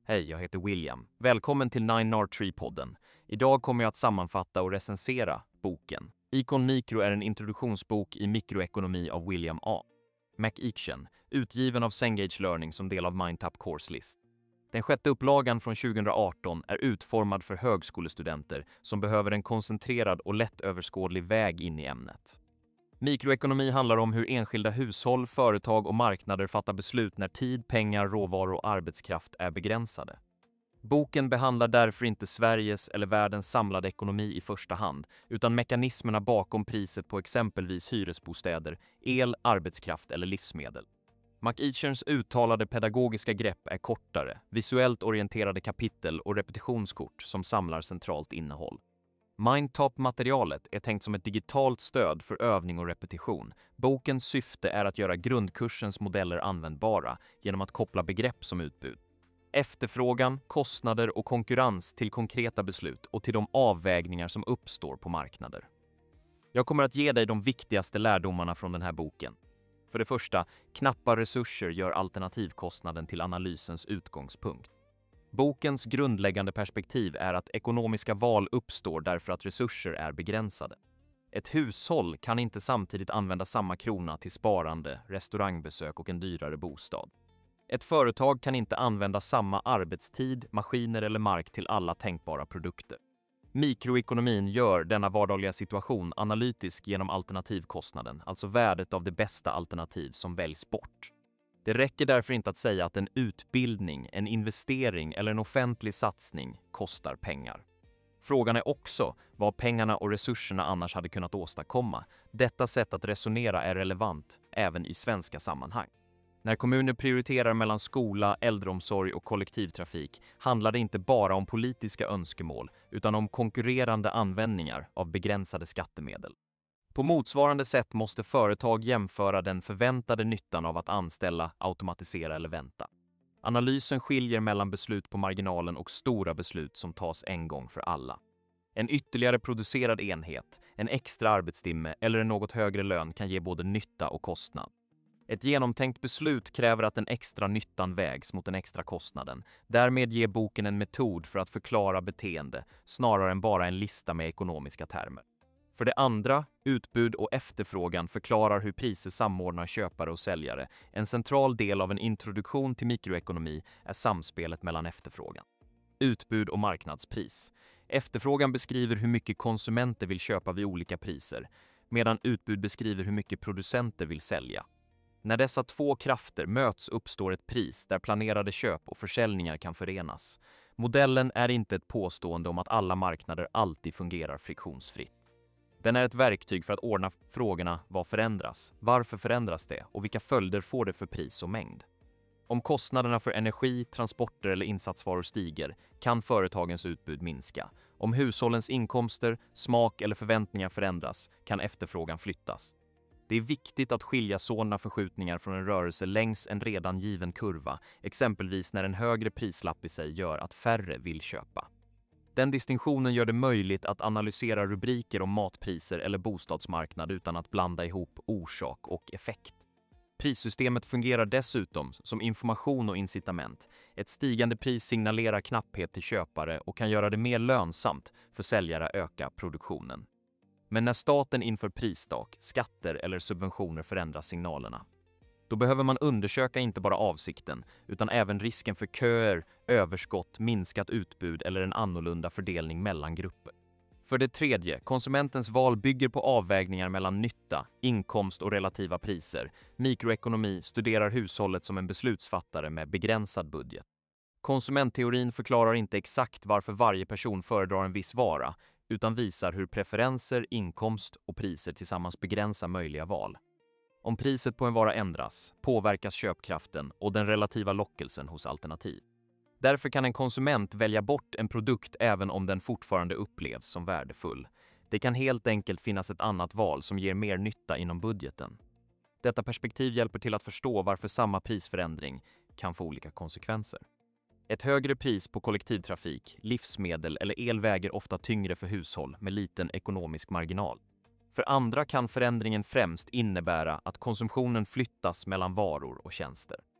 Hej, jag heter William. Välkommen till 9R3-podden. Idag kommer jag att sammanfatta och recensera boken. Econ Micro är en introduktionsbok i mikroekonomi av William A. McEachen, utgiven av Cengage Learning som del av Mindtap Course List. Den sjätte upplagan från 2018 är utformad för högskolestudenter som behöver en koncentrerad och lättöverskådlig väg in i ämnet. Mikroekonomi handlar om hur enskilda hushåll, företag och marknader fattar beslut när tid, pengar, råvaror och arbetskraft är begränsade. Boken behandlar därför inte Sveriges eller världens samlade ekonomi i första hand, utan mekanismerna bakom priset på exempelvis hyresbostäder, el, arbetskraft eller livsmedel. McEachens uttalade pedagogiska grepp är kortare, visuellt orienterade kapitel och repetitionskort som samlar centralt innehåll. Mindtap-materialet är tänkt som ett digitalt stöd för övning och repetition. Bokens syfte är att göra grundkursens modeller användbara genom att koppla begrepp som utbud, efterfrågan, kostnader och konkurrens till konkreta beslut och till de avvägningar som uppstår på marknader. Jag kommer att ge dig de viktigaste lärdomarna från den här boken. För det första, knappa resurser gör alternativkostnaden till analysens utgångspunkt. Bokens grundläggande perspektiv är att ekonomiska val uppstår därför att resurser är begränsade. Ett hushåll kan inte samtidigt använda samma krona till sparande, restaurangbesök och en dyrare bostad. Ett företag kan inte använda samma arbetstid, maskiner eller mark till alla tänkbara produkter. Mikroekonomin gör denna vardagliga situation analytisk genom alternativkostnaden, alltså värdet av det bästa alternativ som väljs bort. Det räcker därför inte att säga att en utbildning, en investering eller en offentlig satsning kostar pengar. Frågan är också vad pengarna och resurserna annars hade kunnat åstadkomma. Detta sätt att resonera är relevant även i svenska sammanhang. När kommuner prioriterar mellan skola, äldreomsorg och kollektivtrafik handlar det inte bara om politiska önskemål utan om konkurrerande användningar av begränsade skattemedel. På motsvarande sätt måste företag jämföra den förväntade nyttan av att anställa, automatisera eller vänta. Analysen skiljer mellan beslut på marginalen och stora beslut som tas en gång för alla. En ytterligare producerad enhet, en extra arbetstimme eller en något högre lön kan ge både nytta och kostnad. Ett genomtänkt beslut kräver att den extra nyttan vägs mot den extra kostnaden. Därmed ger boken en metod för att förklara beteende snarare än bara en lista med ekonomiska termer. För det andra, utbud och efterfrågan förklarar hur priser samordnar köpare och säljare. En central del av en introduktion till mikroekonomi är samspelet mellan efterfrågan, utbud och marknadspris. Efterfrågan beskriver hur mycket konsumenter vill köpa vid olika priser, medan utbud beskriver hur mycket producenter vill sälja. När dessa två krafter möts uppstår ett pris där planerade köp och försäljningar kan förenas. Modellen är inte ett påstående om att alla marknader alltid fungerar friktionsfritt. Den är ett verktyg för att ordna frågorna: vad förändras, varför förändras det och vilka följder får det för pris och mängd. Om kostnaderna för energi, transporter eller insatsvaror stiger kan företagens utbud minska. Om hushållens inkomster, smak eller förväntningar förändras kan efterfrågan flyttas. Det är viktigt att skilja sådana förskjutningar från en rörelse längs en redan given kurva, exempelvis när en högre prislapp i sig gör att färre vill köpa. Den distinktionen gör det möjligt att analysera rubriker om matpriser eller bostadsmarknad utan att blanda ihop orsak och effekt. Prissystemet fungerar dessutom som information och incitament. Ett stigande pris signalerar knapphet till köpare och kan göra det mer lönsamt för säljare att öka produktionen. Men när staten inför pristak, skatter eller subventioner förändrar signalerna. Då behöver man undersöka inte bara avsikten, utan även risken för köer, överskott, minskat utbud eller en annorlunda fördelning mellan grupper. För det tredje, konsumentens val bygger på avvägningar mellan nytta, inkomst och relativa priser. Mikroekonomi studerar hushållet som en beslutsfattare med begränsad budget. Konsumentteorin förklarar inte exakt varför varje person föredrar en viss vara, utan visar hur preferenser, inkomst och priser tillsammans begränsar möjliga val. Om priset på en vara ändras, påverkas köpkraften och den relativa lockelsen hos alternativ. Därför kan en konsument välja bort en produkt även om den fortfarande upplevs som värdefull. Det kan helt enkelt finnas ett annat val som ger mer nytta inom budgeten. Detta perspektiv hjälper till att förstå varför samma prisförändring kan få olika konsekvenser. Ett högre pris på kollektivtrafik, livsmedel eller el väger ofta tyngre för hushåll med liten ekonomisk marginal. För andra kan förändringen främst innebära att konsumtionen flyttas mellan varor och tjänster.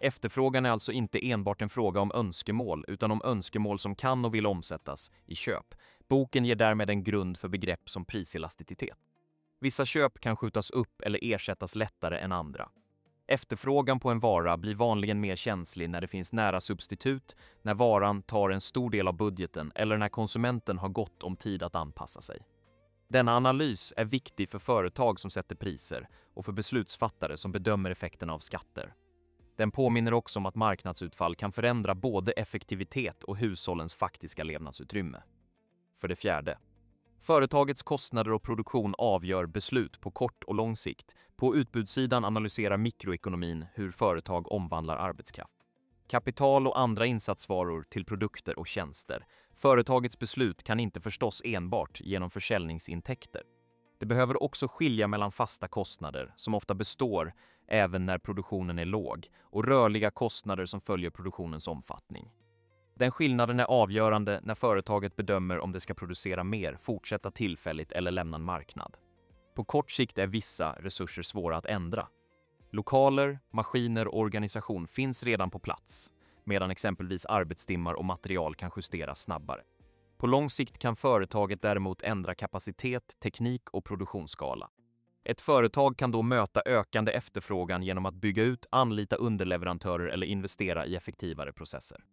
Efterfrågan är alltså inte enbart en fråga om önskemål, utan om önskemål som kan och vill omsättas i köp. Boken ger därmed en grund för begrepp som priselasticitet. Vissa köp kan skjutas upp eller ersättas lättare än andra. Efterfrågan på en vara blir vanligen mer känslig när det finns nära substitut, när varan tar en stor del av budgeten eller när konsumenten har gott om tid att anpassa sig. Denna analys är viktig för företag som sätter priser och för beslutsfattare som bedömer effekterna av skatter. Den påminner också om att marknadsutfall kan förändra både effektivitet och hushållens faktiska levnadsutrymme. För det fjärde. Företagets kostnader och produktion avgör beslut på kort och lång sikt. På utbudssidan analyserar mikroekonomin hur företag omvandlar arbetskraft. Kapital och andra insatsvaror till produkter och tjänster. Företagets beslut kan inte förstås enbart genom försäljningsintäkter. Det behöver också skilja mellan fasta kostnader, som ofta består även när produktionen är låg, och rörliga kostnader som följer produktionens omfattning. Den skillnaden är avgörande när företaget bedömer om det ska producera mer, fortsätta tillfälligt eller lämna en marknad. På kort sikt är vissa resurser svåra att ändra. Lokaler, maskiner och organisation finns redan på plats, medan exempelvis arbetstimmar och material kan justeras snabbare. På lång sikt kan företaget däremot ändra kapacitet, teknik och produktionsskala. Ett företag kan då möta ökande efterfrågan genom att bygga ut, anlita underleverantörer eller investera i effektivare processer.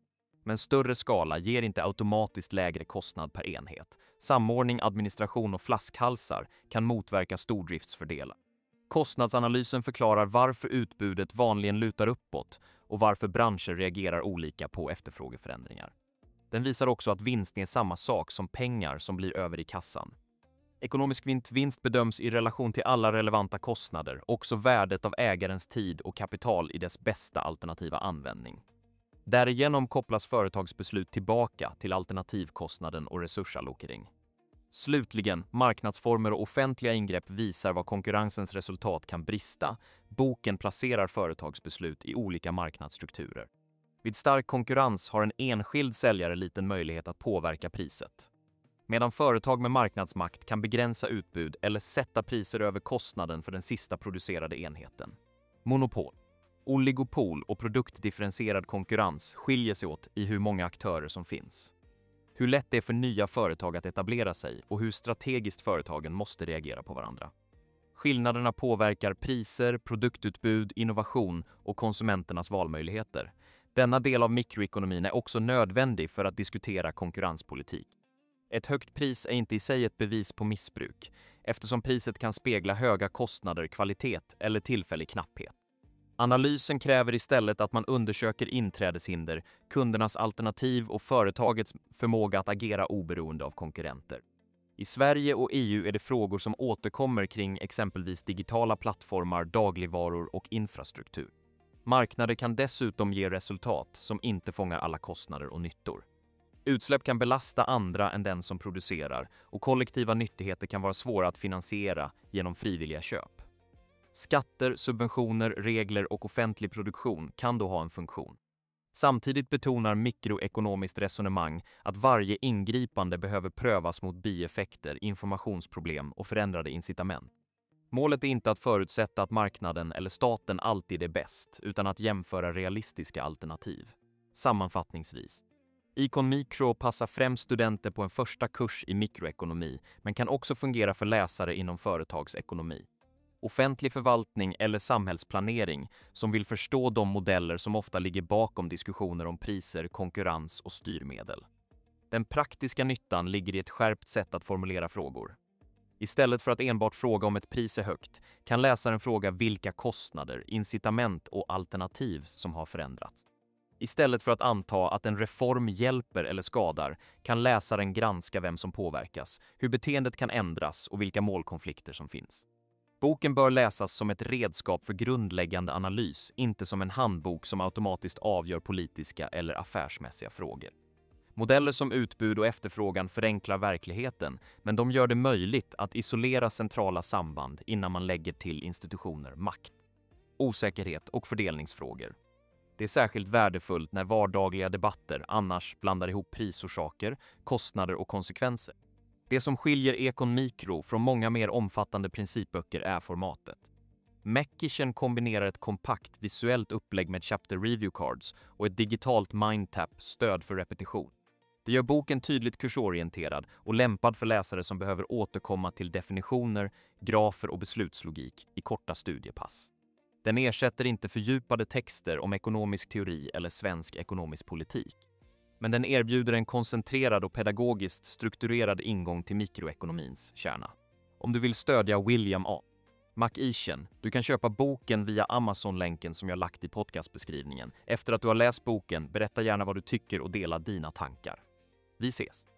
Men större skala ger inte automatiskt lägre kostnad per enhet. Samordning, administration och flaskhalsar kan motverka stordriftsfördelar. Kostnadsanalysen förklarar varför utbudet vanligen lutar uppåt och varför branscher reagerar olika på efterfrågeförändringar. Den visar också att vinst är samma sak som pengar som blir över i kassan. Ekonomisk vinst bedöms i relation till alla relevanta kostnader, också värdet av ägarens tid och kapital i dess bästa alternativa användning. Därigenom kopplas företagsbeslut tillbaka till alternativkostnaden och resursallokering. Slutligen, marknadsformer och offentliga ingrepp visar vad konkurrensens resultat kan brista. Boken placerar företagsbeslut i olika marknadsstrukturer. Vid stark konkurrens har en enskild säljare liten möjlighet att påverka priset. Medan företag med marknadsmakt kan begränsa utbud eller sätta priser över kostnaden för den sista producerade enheten. Monopol, oligopol och produktdifferentierad konkurrens skiljer sig åt i hur många aktörer som finns. Hur lätt det är för nya företag att etablera sig och hur strategiskt företagen måste reagera på varandra. Skillnaderna påverkar priser, produktutbud, innovation och konsumenternas valmöjligheter. Denna del av mikroekonomin är också nödvändig för att diskutera konkurrenspolitik. Ett högt pris är inte i sig ett bevis på missbruk, eftersom priset kan spegla höga kostnader, kvalitet eller tillfällig knapphet. Analysen kräver istället att man undersöker inträdeshinder, kundernas alternativ och företagets förmåga att agera oberoende av konkurrenter. I Sverige och EU är det frågor som återkommer kring exempelvis digitala plattformar, dagligvaror och infrastruktur. Marknader kan dessutom ge resultat som inte fångar alla kostnader och nyttor. Utsläpp kan belasta andra än den som producerar och kollektiva nyttigheter kan vara svåra att finansiera genom frivilliga köp. Skatter, subventioner, regler och offentlig produktion kan då ha en funktion. Samtidigt betonar mikroekonomiskt resonemang att varje ingripande behöver prövas mot bieffekter, informationsproblem och förändrade incitament. Målet är inte att förutsätta att marknaden eller staten alltid är bäst, utan att jämföra realistiska alternativ. Sammanfattningsvis. Icon Micro passar främst studenter på en första kurs i mikroekonomi, men kan också fungera för läsare inom företagsekonomi. Offentlig förvaltning eller samhällsplanering som vill förstå de modeller som ofta ligger bakom diskussioner om priser, konkurrens och styrmedel. Den praktiska nyttan ligger i ett skärpt sätt att formulera frågor. Istället för att enbart fråga om ett pris är högt kan läsaren fråga vilka kostnader, incitament och alternativ som har förändrats. Istället för att anta att en reform hjälper eller skadar kan läsaren granska vem som påverkas, hur beteendet kan ändras och vilka målkonflikter som finns. Boken bör läsas som ett redskap för grundläggande analys, inte som en handbok som automatiskt avgör politiska eller affärsmässiga frågor. Modeller som utbud och efterfrågan förenklar verkligheten, men de gör det möjligt att isolera centrala samband innan man lägger till institutioner, makt, osäkerhet och fördelningsfrågor. Det är särskilt värdefullt när vardagliga debatter annars blandar ihop prisorsaker, kostnader och konsekvenser. Det som skiljer Econ Micro från många mer omfattande principböcker är formatet. MacItion kombinerar ett kompakt visuellt upplägg med chapter review cards och ett digitalt mindtap stöd för repetition. Det gör boken tydligt kursorienterad och lämpad för läsare som behöver återkomma till definitioner, grafer och beslutslogik i korta studiepass. Den ersätter inte fördjupade texter om ekonomisk teori eller svensk ekonomisk politik. Men den erbjuder en koncentrerad och pedagogiskt strukturerad ingång till mikroekonomins kärna. Om du vill stödja William A. MacItion, du kan köpa boken via Amazon-länken som jag lagt i podcastbeskrivningen. Efter att du har läst boken, berätta gärna vad du tycker och dela dina tankar. Vi ses!